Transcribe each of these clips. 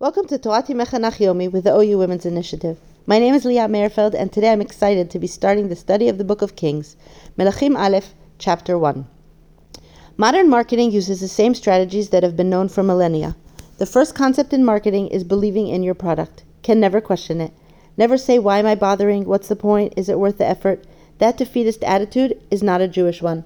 Welcome to Torat Mechanach Yomi with the OU Women's Initiative. My name is Liat Meirfeld, and today I'm excited to be starting the study of the Book of Kings, Melachim Aleph, Chapter 1. Modern marketing uses the same strategies that have been known for millennia. The first concept in marketing is believing in your product. Can never question it. Never say, why am I bothering? What's the point? Is it worth the effort? That defeatist attitude is not a Jewish one.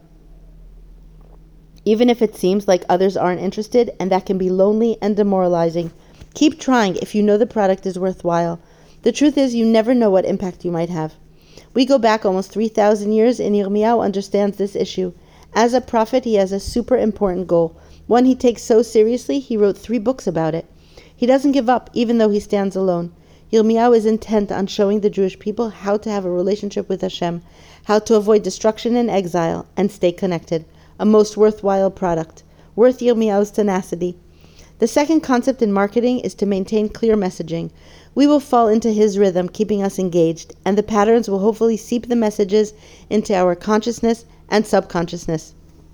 Even if it seems like others aren't interested, and that can be lonely and demoralizing, keep trying if you know the product is worthwhile. The truth is, you never know what impact you might have. We go back almost 3,000 years, and Yirmiyahu understands this issue. As a prophet, he has a super important goal, one he takes so seriously he wrote 3 books about it. He doesn't give up, even though he stands alone. Yirmiyahu is intent on showing the Jewish people how to have a relationship with Hashem, how to avoid destruction and exile, and stay connected. A most worthwhile product, worth Yirmiyahu's tenacity. The second concept in marketing is to maintain clear messaging. We will fall into his rhythm, keeping us engaged, and the patterns will hopefully seep the messages into our consciousness and subconsciousness.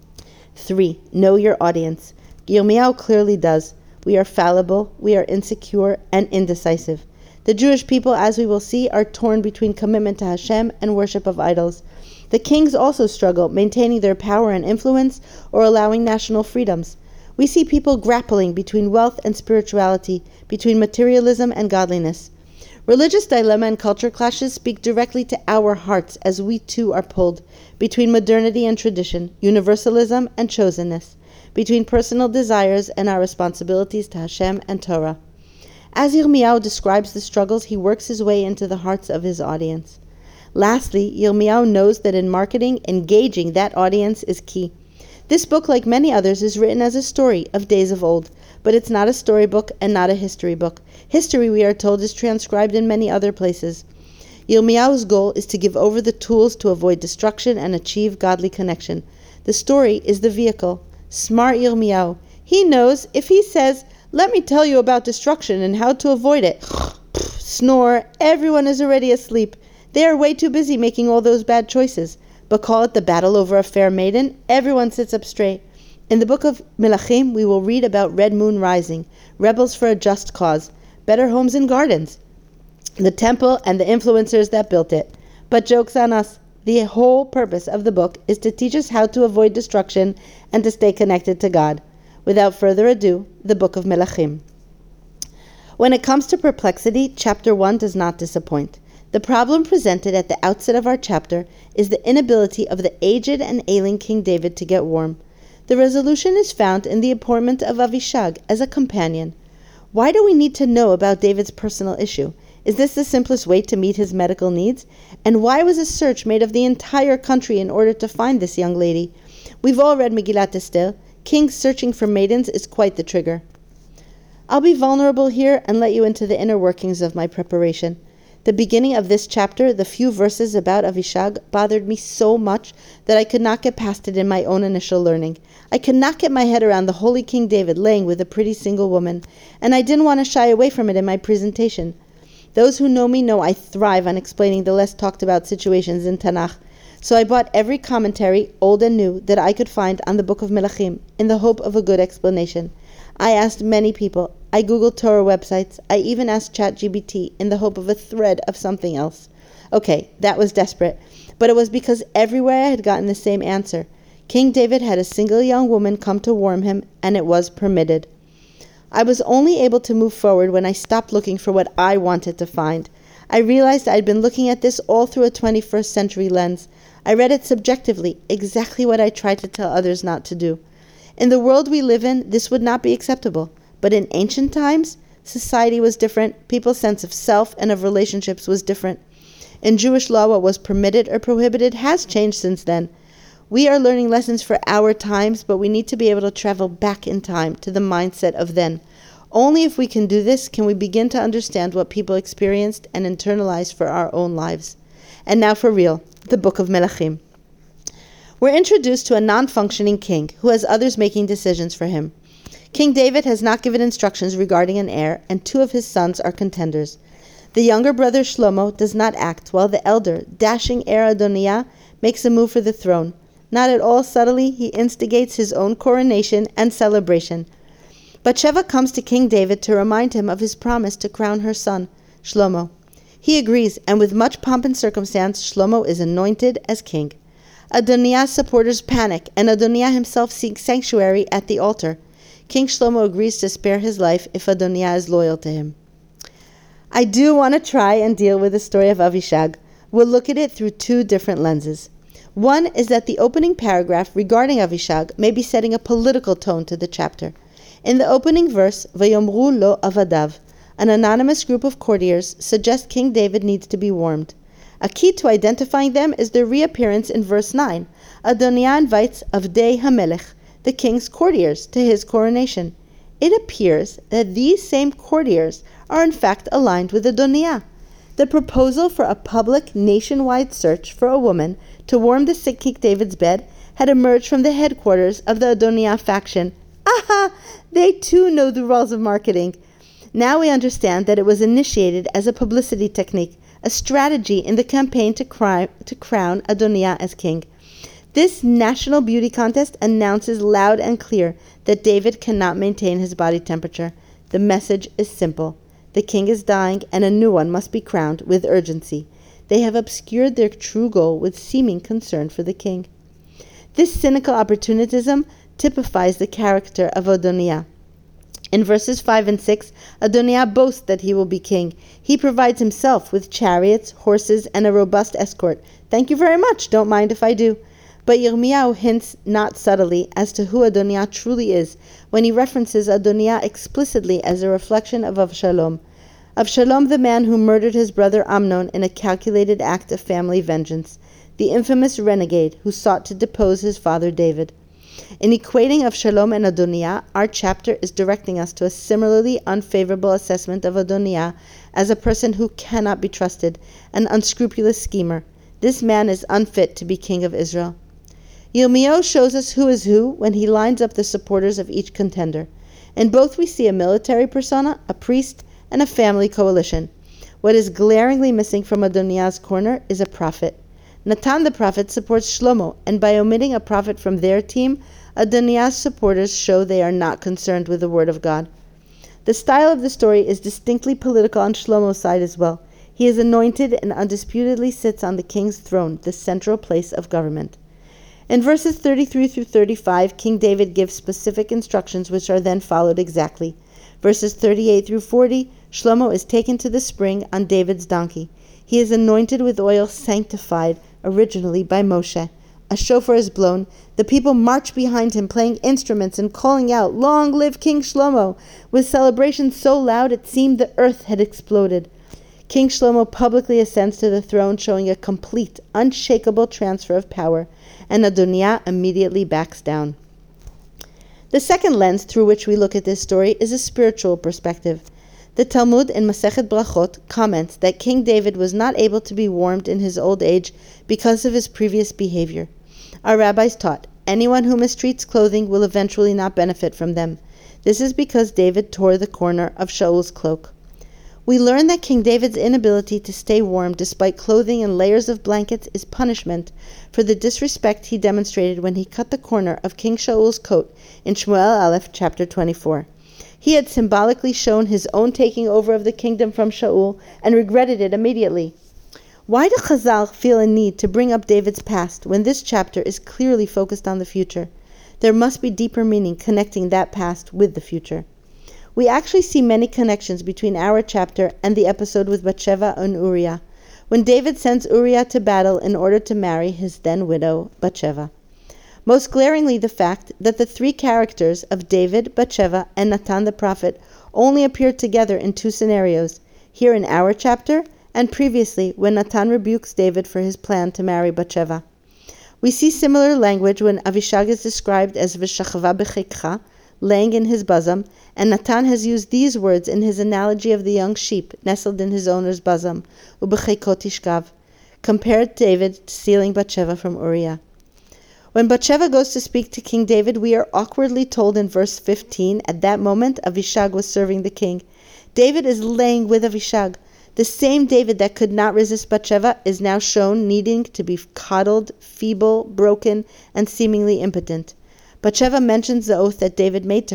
3. Know your audience. Yirmiyahu clearly does. We are fallible, we are insecure, and indecisive. The Jewish people, as we will see, are torn between commitment to Hashem and worship of idols. The kings also struggle, maintaining their power and influence or allowing national freedoms. We see people grappling between wealth and spirituality, between materialism and godliness. Religious dilemma and culture clashes speak directly to our hearts as we too are pulled between modernity and tradition, universalism and chosenness, between personal desires and our responsibilities to Hashem and Torah. As Yirmiyahu describes the struggles, he works his way into the hearts of his audience. Lastly, Yirmiyahu knows that in marketing, engaging that audience is key. This book, like many others, is written as a story of days of old, but it's not a storybook and not a history book. History, we are told, is transcribed in many other places. Yirmiyahu's goal is to give over the tools to avoid destruction and achieve godly connection. The story is the vehicle. Smart Yirmiyahu. He knows if he says, let me tell you about destruction and how to avoid it. Snore, everyone is already asleep. They are way too busy making all those bad choices. But call it the battle over a fair maiden, everyone sits up straight. In the book of Melachim, we will read about Red Moon Rising, rebels for a just cause, better homes and gardens, the temple and the influencers that built it. But joke's on us. The whole purpose of the book is to teach us how to avoid destruction and to stay connected to God. Without further ado, the book of Melachim. When it comes to perplexity, chapter 1 does not disappoint. The problem presented at the outset of our chapter is the inability of the aged and ailing King David to get warm. The resolution is found in the appointment of Avishag as a companion. Why do we need to know about David's personal issue? Is this the simplest way to meet his medical needs? And why was a search made of the entire country in order to find this young lady? We've all read Megillat Esther. Kings searching for maidens is quite the trigger. I'll be vulnerable here and let you into the inner workings of my preparation. The beginning of this chapter, the few verses about Avishag, bothered me so much that I could not get past it in my own initial learning. I could not get my head around the holy King David laying with a pretty single woman, and I didn't want to shy away from it in my presentation. Those who know me know I thrive on explaining the less talked about situations in Tanakh, so I bought every commentary, old and new, that I could find on the book of Melachim, in the hope of a good explanation. I asked many people. I googled Torah websites. I even asked ChatGPT in the hope of a thread of something else. Okay, that was desperate, but it was because everywhere I had gotten the same answer. King David had a single young woman come to warm him, and it was permitted. I was only able to move forward when I stopped looking for what I wanted to find. I realized I had been looking at this all through a 21st century lens. I read it subjectively, exactly what I tried to tell others not to do. In the world we live in, this would not be acceptable. But in ancient times, society was different, people's sense of self and of relationships was different. In Jewish law, what was permitted or prohibited has changed since then. We are learning lessons for our times, but we need to be able to travel back in time to the mindset of then. Only if we can do this can we begin to understand what people experienced and internalized for our own lives. And now for real, the book of Melachim. We're introduced to a non-functioning king who has others making decisions for him. King David has not given instructions regarding an heir, and 2 of his sons are contenders. The younger brother Shlomo does not act, while the elder, dashing heir Adoniah, makes a move for the throne. Not at all subtly, he instigates his own coronation and celebration. Bathsheba comes to King David to remind him of his promise to crown her son, Shlomo. He agrees, and with much pomp and circumstance, Shlomo is anointed as king. Adoniah's supporters panic, and Adoniah himself seeks sanctuary at the altar. King Shlomo agrees to spare his life if Adoniah is loyal to him. I do want to try and deal with the story of Avishag. We'll look at it through two different lenses. One is that the opening paragraph regarding Avishag may be setting a political tone to the chapter. In the opening verse, Vayomru lo avadav, an anonymous group of courtiers suggest King David needs to be warmed. A key to identifying them is their reappearance in verse 9. Adoniah invites Avdei HaMelech, the king's courtiers, to his coronation. It appears that these same courtiers are in fact aligned with Adoniah. The proposal for a public nationwide search for a woman to warm the sick King David's bed had emerged from the headquarters of the Adoniah faction. Aha! They too know the rules of marketing. Now we understand that it was initiated as a publicity technique, a strategy in the campaign to crown Adoniah as king. This national beauty contest announces loud and clear that David cannot maintain his body temperature. The message is simple. The king is dying and a new one must be crowned with urgency. They have obscured their true goal with seeming concern for the king. This cynical opportunism typifies the character of Adoniah. In verses 5 and 6, Adoniah boasts that he will be king. He provides himself with chariots, horses, and a robust escort. Thank you very much, don't mind if I do. But Yirmiyahu hints not subtly as to who Adoniah truly is when he references Adoniah explicitly as a reflection of Avshalom. Avshalom, the man who murdered his brother Amnon in a calculated act of family vengeance, the infamous renegade who sought to depose his father David. In equating Avshalom and Adoniah, our chapter is directing us to a similarly unfavorable assessment of Adoniah as a person who cannot be trusted, an unscrupulous schemer. This man is unfit to be king of Israel. Yirmiyahu shows us who is who when he lines up the supporters of each contender. In both we see a military persona, a priest, and a family coalition. What is glaringly missing from Adoniah's corner is a prophet. Natan the prophet supports Shlomo, and by omitting a prophet from their team, Adoniah's supporters show they are not concerned with the word of God. The style of the story is distinctly political on Shlomo's side as well. He is anointed and undisputedly sits on the king's throne, the central place of government. In verses 33 through 35, King David gives specific instructions which are then followed exactly. Verses 38 through 40, Shlomo is taken to the spring on David's donkey. He is anointed with oil sanctified originally by Moshe. A shofar is blown. The people march behind him, playing instruments and calling out, "Long live King Shlomo!" with celebrations so loud it seemed the earth had exploded. King Shlomo publicly ascends to the throne, showing a complete, unshakable transfer of power, and Adoniah immediately backs down. The second lens through which we look at this story is a spiritual perspective. The Talmud in Masechet Brachot comments that King David was not able to be warmed in his old age because of his previous behavior. Our rabbis taught, anyone who mistreats clothing will eventually not benefit from them. This is because David tore the corner of Shaul's cloak. We learn that King David's inability to stay warm despite clothing and layers of blankets is punishment for the disrespect he demonstrated when he cut the corner of King Shaul's coat in Shmuel Aleph chapter 24. He had symbolically shown his own taking over of the kingdom from Shaul and regretted it immediately. Why do Chazal feel a need to bring up David's past when this chapter is clearly focused on the future? There must be deeper meaning connecting that past with the future. We actually see many connections between our chapter and the episode with Bathsheba and Uriah, when David sends Uriah to battle in order to marry his then widow, Bathsheba. Most glaringly, the fact that the three characters of David, Bathsheba, and Natan the prophet only appear together in two scenarios, here in our chapter and previously when Natan rebukes David for his plan to marry Bathsheba. We see similar language when Avishag is described as V'shachava b'chekcha, laying in his bosom, and Natan has used these words in his analogy of the young sheep nestled in his owner's bosom, u'b'chekot tishkav, compared David to stealing Bathsheba from Uriah. When Bathsheba goes to speak to King David, we are awkwardly told in verse 15, at that moment Avishag was serving the king. David is laying with Avishag. The same David that could not resist Bathsheba is now shown needing to be coddled, feeble, broken, and seemingly impotent. Bathsheba mentions the oath that David made to her,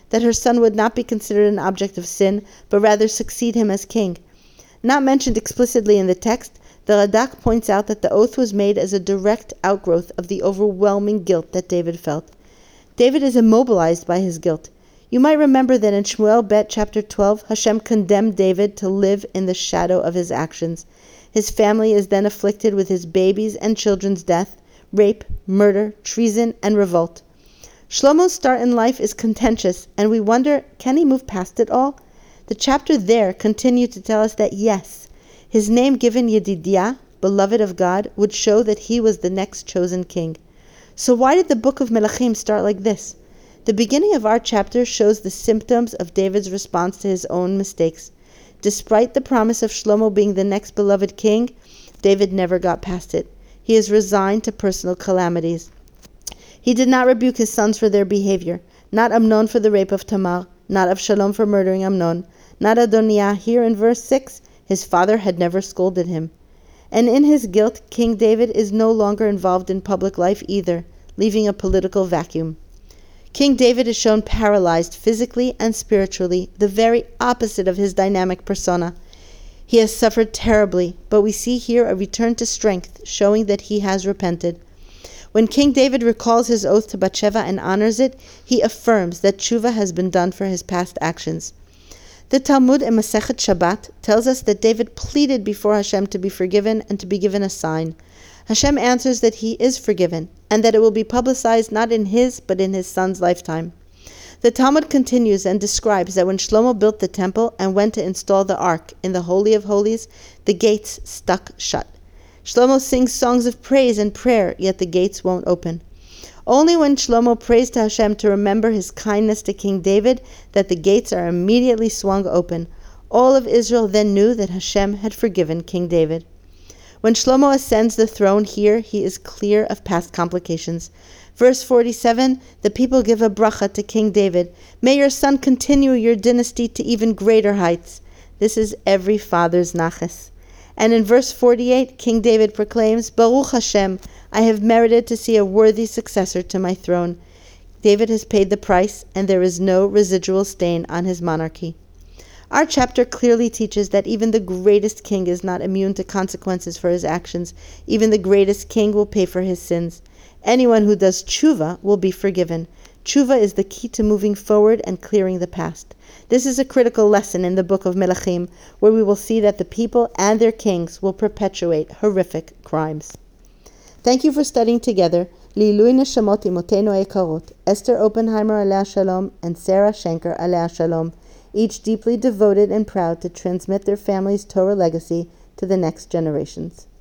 that her son would not be considered an object of sin, but rather succeed him as king. Not mentioned explicitly in the text, the Radak points out that the oath was made as a direct outgrowth of the overwhelming guilt that David felt. David is immobilized by his guilt. You might remember that in Shmuel Bet chapter 12, Hashem condemned David to live in the shadow of his actions. His family is then afflicted with his babies' and children's death, rape, murder, treason, and revolt. Shlomo's start in life is contentious, and we wonder, can he move past it all? The chapter there continued to tell us that yes, his name given Yedidiah, beloved of God, would show that he was the next chosen king. So why did the book of Melachim start like this? The beginning of our chapter shows the symptoms of David's response to his own mistakes. Despite the promise of Shlomo being the next beloved king, David never got past it. He is resigned to personal calamities. He did not rebuke his sons for their behavior, not Amnon for the rape of Tamar, not Avshalom for murdering Amnon, not Adoniah. Here in verse 6, his father had never scolded him. And in his guilt, King David is no longer involved in public life either, leaving a political vacuum. King David is shown paralyzed physically and spiritually, the very opposite of his dynamic persona. He has suffered terribly, but we see here a return to strength, showing that he has repented. When King David recalls his oath to Bathsheba and honors it, he affirms that tshuva has been done for his past actions. The Talmud in Masechet Shabbat tells us that David pleaded before Hashem to be forgiven and to be given a sign. Hashem answers that he is forgiven, and that it will be publicized not in his, but in his son's lifetime. The Talmud continues and describes that when Shlomo built the temple and went to install the ark in the Holy of Holies, the gates stuck shut. Shlomo sings songs of praise and prayer, yet the gates won't open. Only when Shlomo prays to Hashem to remember his kindness to King David that the gates are immediately swung open. All of Israel then knew that Hashem had forgiven King David. When Shlomo ascends the throne here, he is clear of past complications. Verse 47, the people give a bracha to King David. May your son continue your dynasty to even greater heights. This is every father's naches. And in verse 48, King David proclaims, Baruch Hashem, I have merited to see a worthy successor to my throne. David has paid the price, and there is no residual stain on his monarchy. Our chapter clearly teaches that even the greatest king is not immune to consequences for his actions. Even the greatest king will pay for his sins. Anyone who does tshuva will be forgiven. Tshuva is the key to moving forward and clearing the past. This is a critical lesson in the book of Melachim, where we will see that the people and their kings will perpetuate horrific crimes. Thank you for studying together. Li'ilui neshamot imotenu ekarot, Esther Oppenheimer alea shalom and Sarah Schenker alea shalom, each deeply devoted and proud to transmit their family's Torah legacy to the next generations.